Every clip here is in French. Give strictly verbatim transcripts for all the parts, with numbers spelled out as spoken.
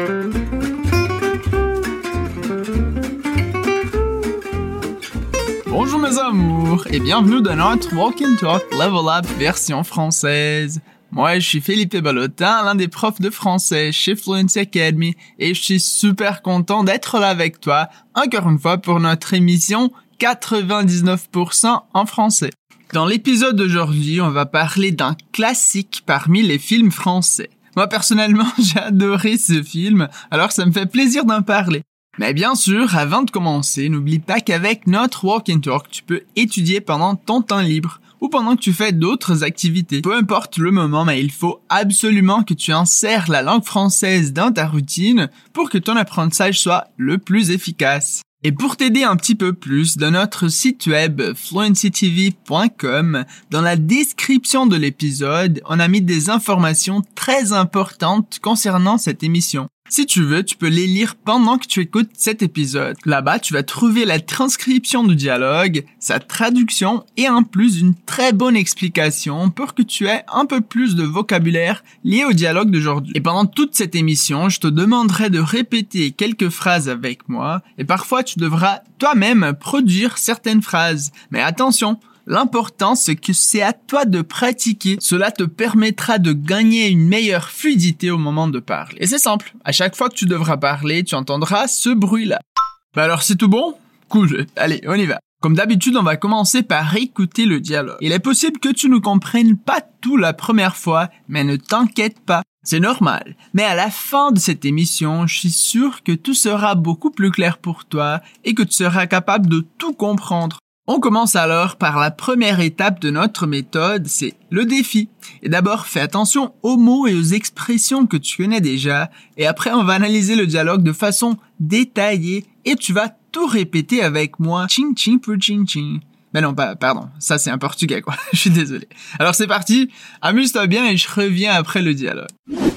Bonjour mes amours et bienvenue dans notre Walk and Talk Level Up version française. Moi je suis Philippe Ballotin, l'un des profs de français chez Fluency Academy et je suis super content d'être là avec toi encore une fois pour notre émission quatre-vingt-dix-neuf pour cent en français. Dans l'épisode d'aujourd'hui, on va parler d'un classique parmi les films français. Moi personnellement j'ai adoré ce film, alors ça me fait plaisir d'en parler. Mais bien sûr, avant de commencer, n'oublie pas qu'avec notre Walk and Talk, tu peux étudier pendant ton temps libre ou pendant que tu fais d'autres activités. Peu importe le moment, mais il faut absolument que tu insères la langue française dans ta routine pour que ton apprentissage soit le plus efficace. Et pour t'aider un petit peu plus, dans notre site web fluency t v point com, dans la description de l'épisode, on a mis des informations très importantes concernant cette émission. Si tu veux, tu peux les lire pendant que tu écoutes cet épisode. Là-bas, tu vas trouver la transcription du dialogue, sa traduction et en plus une très bonne explication pour que tu aies un peu plus de vocabulaire lié au dialogue d'aujourd'hui. Et pendant toute cette émission, je te demanderai de répéter quelques phrases avec moi et parfois tu devras toi-même produire certaines phrases. Mais attention! L'important, c'est que c'est à toi de pratiquer. Cela te permettra de gagner une meilleure fluidité au moment de parler. Et c'est simple. À chaque fois que tu devras parler, tu entendras ce bruit-là. Bah alors, c'est tout bon? Cool. Allez, on y va. Comme d'habitude, on va commencer par écouter le dialogue. Il est possible que tu ne comprennes pas tout la première fois, mais ne t'inquiète pas. C'est normal. Mais à la fin de cette émission, je suis sûr que tout sera beaucoup plus clair pour toi et que tu seras capable de tout comprendre. On commence alors par la première étape de notre méthode, c'est le défi. Et d'abord, fais attention aux mots et aux expressions que tu connais déjà. Et après, on va analyser le dialogue de façon détaillée et tu vas tout répéter avec moi. Ching ching pour ching ching. Mais non, pas, pardon. Ça, c'est un portugais, quoi. Je suis désolé. Alors, c'est parti. Amuse-toi bien et je reviens après le dialogue.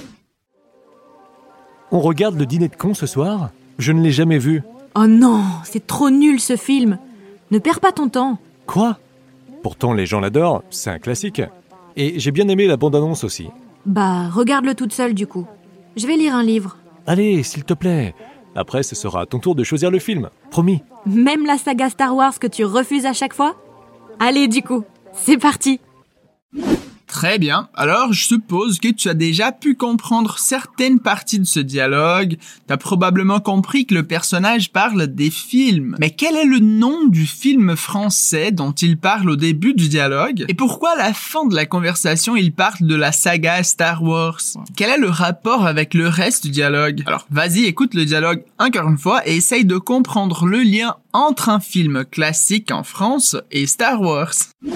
On regarde le dîner de cons ce soir ? Je ne l'ai jamais vu. Oh non, c'est trop nul ce film. Ne perds pas ton temps. Quoi ? Pourtant, les gens l'adorent, c'est un classique. Et j'ai bien aimé la bande-annonce aussi. Bah, regarde-le toute seule du coup. Je vais lire un livre. Allez, s'il te plaît. Après, ce sera à ton tour de choisir le film. Promis. Même la saga Star Wars que tu refuses à chaque fois ? Allez, du coup, c'est parti. Très bien. Alors, je suppose que tu as déjà pu comprendre certaines parties de ce dialogue. Tu as probablement compris que le personnage parle des films. Mais quel est le nom du film français dont il parle au début du dialogue? Et pourquoi à la fin de la conversation, il parle de la saga Star Wars? Quel est le rapport avec le reste du dialogue? Alors, vas-y, écoute le dialogue encore une fois et essaye de comprendre le lien entre un film classique en France et Star Wars.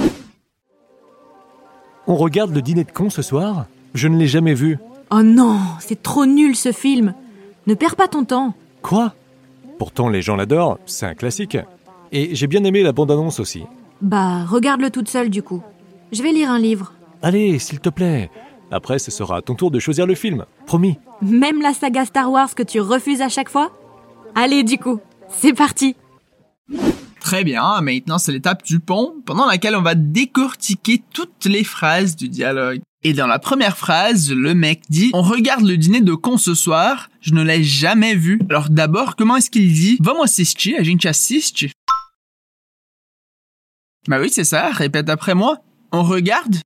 On regarde le dîner de cons ce soir ? Je ne l'ai jamais vu. Oh non, c'est trop nul ce film. Ne perds pas ton temps. Quoi ? Pourtant, les gens l'adorent, c'est un classique. Et j'ai bien aimé la bande-annonce aussi. Bah, regarde-le toute seule du coup. Je vais lire un livre. Allez, s'il te plaît. Après, ce sera à ton tour de choisir le film. Promis. Même la saga Star Wars que tu refuses à chaque fois ? Allez, du coup, c'est parti. Très bien, maintenant c'est l'étape du pont, pendant laquelle on va décortiquer toutes les phrases du dialogue. Et dans la première phrase, le mec dit « On regarde le dîner de cons ce soir, je ne l'ai jamais vu. » Alors d'abord, comment est-ce qu'il dit « Vamos assistir, a gente assiste ?» Bah oui, c'est ça, répète après moi. On regarde.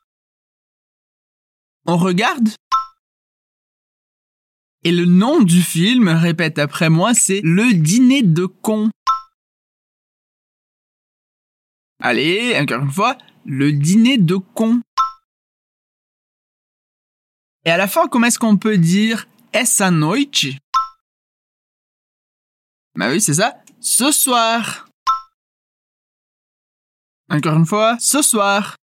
On regarde. Et le nom du film, répète après moi, c'est « Le dîner de cons ». Allez, encore une fois, le dîner de cons. Et à la fin, comment est-ce qu'on peut dire essa noite? Bah oui, c'est ça. Ce soir. Encore une fois, ce soir.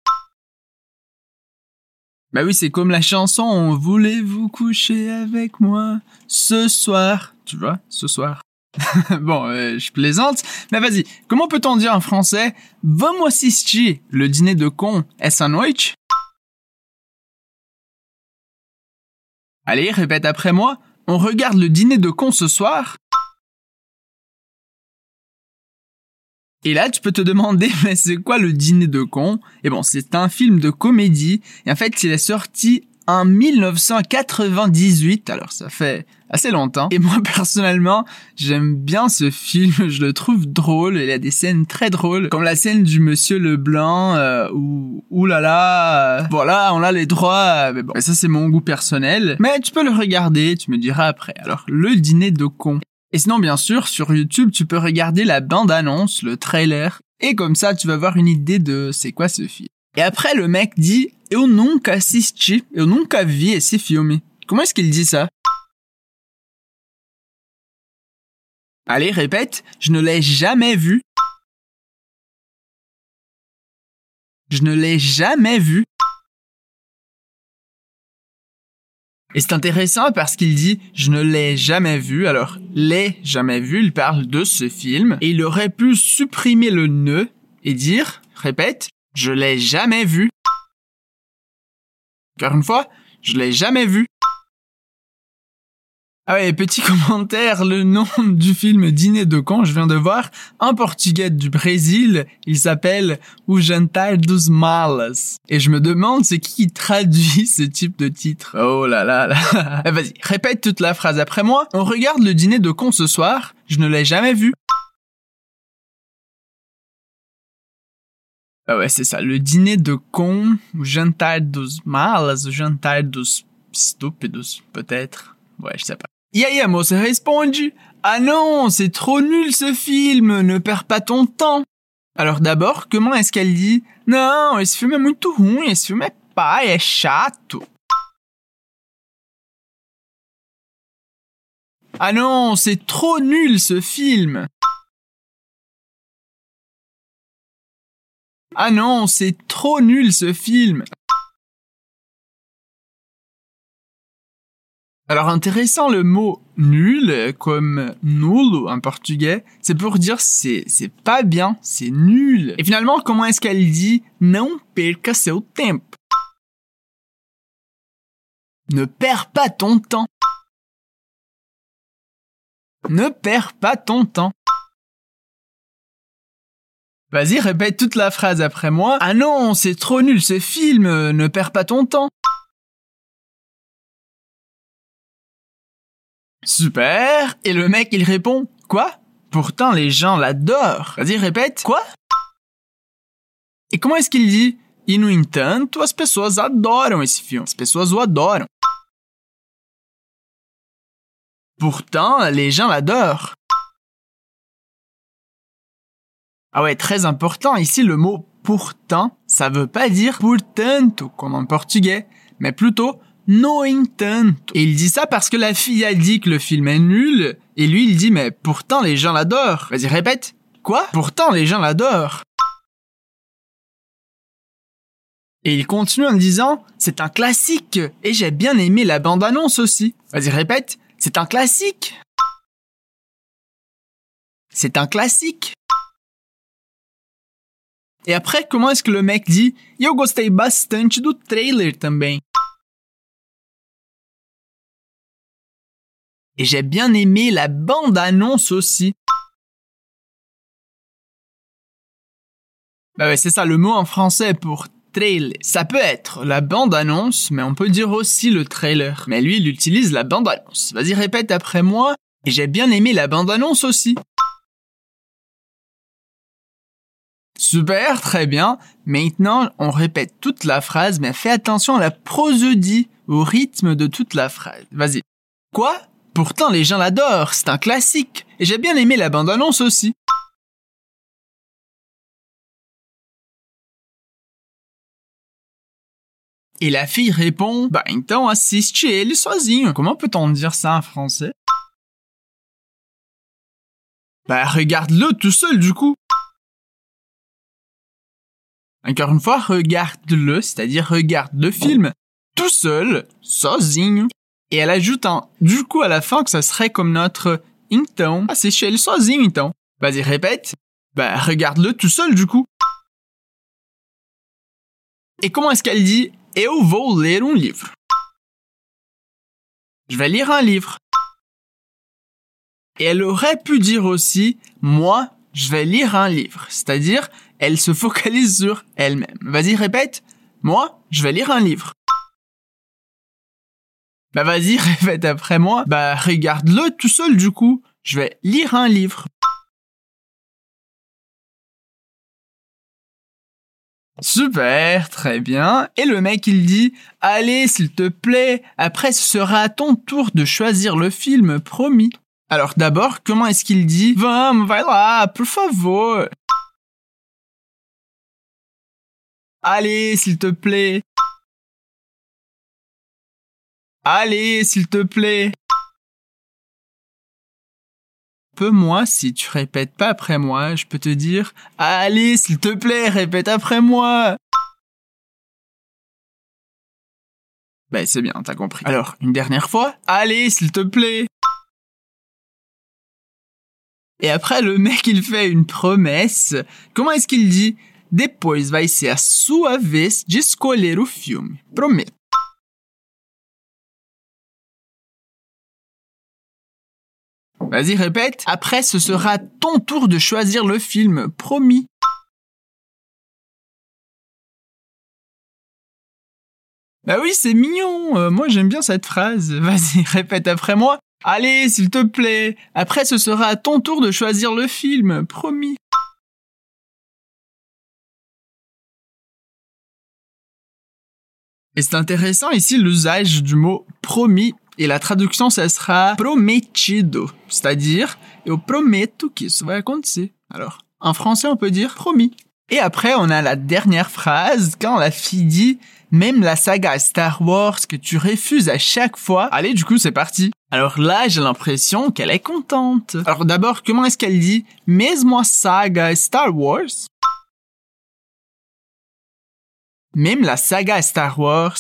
Bah oui, c'est comme la chanson « Voulez-vous coucher avec moi ce soir ?» Tu vois, ce soir. Bon, euh, je plaisante, mais vas-y, comment peut-on dire en français « Vamos assistir le dîner de cons essa noite ?» Allez, répète après moi, on regarde le dîner de cons ce soir. Et là, tu peux te demander, mais c'est quoi le dîner de cons? Et bon, c'est un film de comédie, et en fait, il est sorti en mille neuf cent quatre-vingt-dix-huit, alors ça fait assez longtemps. Et moi, personnellement, j'aime bien ce film, je le trouve drôle, il y a des scènes très drôles, comme la scène du Monsieur Leblanc, euh, où, ouh là là, euh, voilà, on a les droits, mais bon, ça c'est mon goût personnel. Mais tu peux le regarder, tu me diras après. Alors, Le Dîner de cons. Et sinon, bien sûr, sur YouTube, tu peux regarder la bande-annonce, le trailer, et comme ça, tu vas avoir une idée de c'est quoi ce film. Et après, le mec dit « Eu nunca assisti, eu nunca vi esse filme ». Comment est-ce qu'il dit ça? Allez, répète, je ne l'ai jamais vu. Je ne l'ai jamais vu. Et c'est intéressant parce qu'il dit « je ne l'ai jamais vu ». Alors, « l'ai jamais vu », il parle de ce film. Et il aurait pu supprimer le « ne » et dire, répète, « je l'ai jamais vu ». Encore une fois, « je l'ai jamais vu ». Ah ouais, petit commentaire, le nom du film Dîner de cons, je viens de voir, en portugais du Brésil, il s'appelle O Jantar dos Malas. Et je me demande c'est qui qui traduit ce type de titre. Oh là là là. Vas-y, répète toute la phrase après moi. On regarde le Dîner de cons ce soir, je ne l'ai jamais vu. Ah ouais, c'est ça, le Dîner de cons, O Jantar dos Malas, O Jantar dos Estúpidos, peut-être. Ouais, je sais pas. E aí a moça responde « Ah non, c'est trop nul ce film, ne perds pas ton temps ». Alors d'abord, comment est-ce qu'elle dit « Non, esse filme é muito ruim, esse filme é pai, é chato ». Ah non, c'est trop nul ce film. Ah non, c'est trop nul ce film. Alors intéressant, le mot nul, comme nulo en portugais, c'est pour dire c'est c'est pas bien, c'est nul. Et finalement, comment est-ce qu'elle dit não perca seu tempo? Ne perds pas ton temps. Ne perds pas ton temps. Vas-y, répète toute la phrase après moi. Ah non, c'est trop nul ce film, ne perds pas ton temps. Super. Et le mec, il répond, quoi? Pourtant, les gens l'adorent. Vas-y, répète. Quoi? Et comment est-ce qu'il dit? E no entanto, as pessoas adoram esse filme. As pessoas o adoram. Pourtant, les gens l'adorent. Ah ouais, très important. Ici, le mot pourtant, ça veut pas dire portanto, comme en portugais, mais plutôt no entanto. Et il dit ça parce que la fille a dit que le film est nul, et lui il dit mais pourtant les gens l'adorent. Vas-y répète. Quoi? Pourtant les gens l'adorent. Et il continue en disant c'est un classique, et j'ai bien aimé la bande-annonce aussi. Vas-y répète. C'est un classique. C'est un classique. Et après, comment est-ce que le mec dit « Eu gostei bastante do trailer também ». Et j'ai bien aimé la bande-annonce aussi. Bah ouais, c'est ça, le mot en français pour trailer. Ça peut être la bande-annonce, mais on peut dire aussi le trailer. Mais lui, il utilise la bande-annonce. Vas-y, répète après moi. Et j'ai bien aimé la bande-annonce aussi. Super, très bien. Maintenant, on répète toute la phrase, mais fais attention à la prosodie, au rythme de toute la phrase. Vas-y. Quoi? Pourtant, les gens l'adorent, c'est un classique. Et j'ai bien aimé la bande-annonce aussi. Et la fille répond, bah então assiste ele sozinho. Comment peut-on dire ça en français? Bah regarde-le tout seul du coup. Encore une fois, regarde-le, c'est-à-dire regarde le film tout seul, sozinho. Et elle ajoute un du coup à la fin que ça serait comme notre então assiste ele sozinho então. Vas-y répète. Bah regarde-le tout seul du coup. Et comment est-ce qu'elle dit? Eu vou ler um livro. Je vais lire un livre. Et elle aurait pu dire aussi, moi, je vais lire un livre. C'est-à-dire, elle se focalise sur elle-même. Vas-y, répète. Moi, je vais lire un livre. Bah vas-y, répète après moi. Bah regarde-le tout seul du coup. Je vais lire un livre. Super, très bien. Et le mec, il dit « Allez, s'il te plaît, après ce sera à ton tour de choisir le film, promis. » Alors d'abord, comment est-ce qu'il dit « Vamos, vai lá, por favor. » Allez, s'il te plaît. Allez, s'il te plaît. Peu moi, si tu répètes pas après moi, je peux te dire « Allez, s'il te plaît, répète après moi. » Ben, c'est bien, t'as compris. Alors, une dernière fois. « Allez, s'il te plaît. » Et après, le mec, il fait une promesse. Comment est-ce qu'il dit? « Depois vai ser a sua vez de escolher o filme. Prometo. » Vas-y, répète. Après, ce sera ton tour de choisir le film. Promis. Bah oui, c'est mignon. Euh, moi, j'aime bien cette phrase. Vas-y, répète après moi. Allez, s'il te plaît. Après, ce sera à ton tour de choisir le film. Promis. Et c'est intéressant ici l'usage du mot promis. Et la traduction, ça sera prometido. C'est-à-dire, eu prometo que isso vai acontecer. Alors, en français, on peut dire promis. Et après, on a la dernière phrase, quand la fille dit « Même la saga Star Wars que tu refuses à chaque fois. » Allez, du coup, c'est parti. Alors là, j'ai l'impression qu'elle est contente. Alors d'abord, comment est-ce qu'elle dit « Mesmo a saga Star Wars. » Même la saga Star Wars.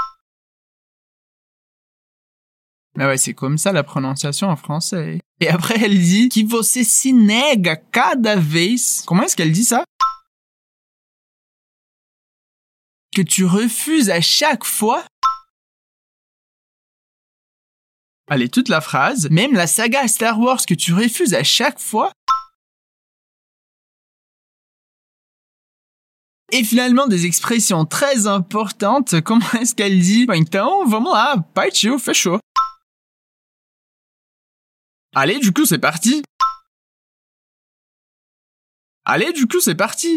Mais ouais, c'est comme ça la prononciation en français. Et après, elle dit « Que você se nega cada vez. » Comment est-ce qu'elle dit ça? Que tu refuses à chaque fois. Allez, toute la phrase. Même la saga Star Wars que tu refuses à chaque fois. Et finalement, des expressions très importantes. Comment est-ce qu'elle dit? Então, vamos lá, partiu, fechou. Allez, du coup, c'est parti. Allez, du coup, c'est parti.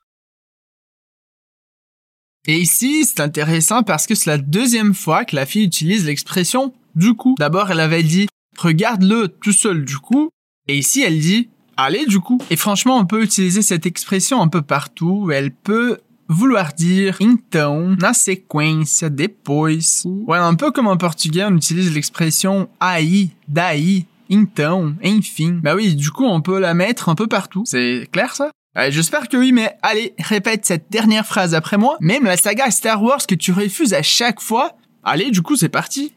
Et ici, c'est intéressant parce que c'est la deuxième fois que la fille utilise l'expression « du coup ». D'abord, elle avait dit « regarde-le tout seul du coup ». Et ici, elle dit « allez, du coup ». Et franchement, on peut utiliser cette expression un peu partout. Elle peut vouloir dire « então »,« na sequência »,« depois ». Ouais, un peu comme en portugais, on utilise l'expression « aí »,« daí ». Então, enfin. Bah oui, du coup, on peut la mettre un peu partout. C'est clair, ça? Euh, j'espère que oui, mais allez, répète cette dernière phrase après moi. Même la saga Star Wars que tu refuses à chaque fois. Allez, du coup, c'est parti.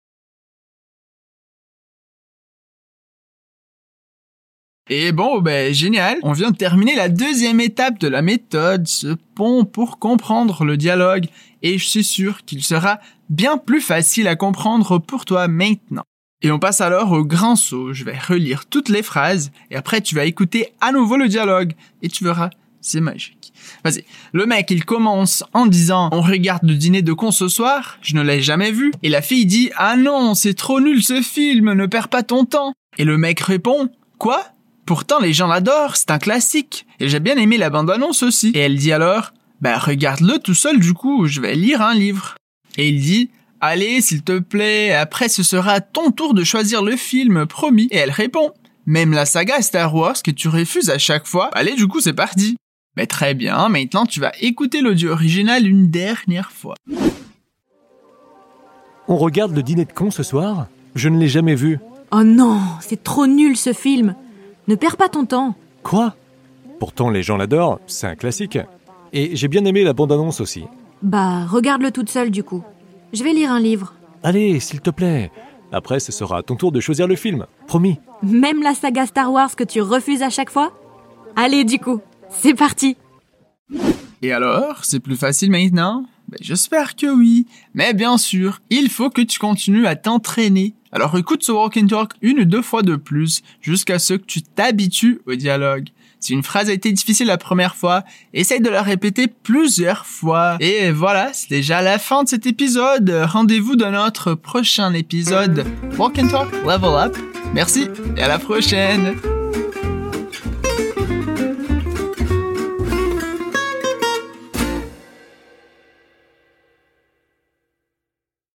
Et bon, ben, génial. On vient de terminer la deuxième étape de la méthode, ce pont pour comprendre le dialogue. Et je suis sûr qu'il sera bien plus facile à comprendre pour toi maintenant. Et on passe alors au grand saut. Je vais relire toutes les phrases et après tu vas écouter à nouveau le dialogue et tu verras, c'est magique. Vas-y. Le mec, il commence en disant « On regarde le dîner de con ce soir, je ne l'ai jamais vu. » Et la fille dit « Ah non, c'est trop nul ce film, ne perds pas ton temps. » Et le mec répond « Quoi ? Pourtant les gens l'adorent, c'est un classique. Et j'ai bien aimé la bande-annonce aussi. » Et elle dit alors « Bah regarde-le tout seul du coup, je vais lire un livre. » Et il dit « Allez, s'il te plaît, après ce sera ton tour de choisir le film, promis. » Et elle répond « Même la saga Star Wars que tu refuses à chaque fois. » Allez, du coup, c'est parti. Mais très bien, maintenant tu vas écouter l'audio original une dernière fois. On regarde le dîner de con ce soir? Je ne l'ai jamais vu. Oh non, c'est trop nul ce film. Ne perds pas ton temps. Quoi? Pourtant, les gens l'adorent, c'est un classique. Et j'ai bien aimé la bande-annonce aussi. Bah, regarde-le toute seule du coup. Je vais lire un livre. Allez, s'il te plaît. Après, ce sera à ton tour de choisir le film. Promis. Même la saga Star Wars que tu refuses à chaque fois? Allez, du coup, c'est parti. Et alors, c'est plus facile maintenant? Ben, j'espère que oui. Mais bien sûr, il faut que tu continues à t'entraîner. Alors écoute ce walk and talk une ou deux fois de plus jusqu'à ce que tu t'habitues au dialogue. Si une phrase a été difficile la première fois, essaye de la répéter plusieurs fois. Et voilà, c'est déjà la fin de cet épisode. Rendez-vous dans notre prochain épisode Walk and Talk Level Up. Merci et à la prochaine!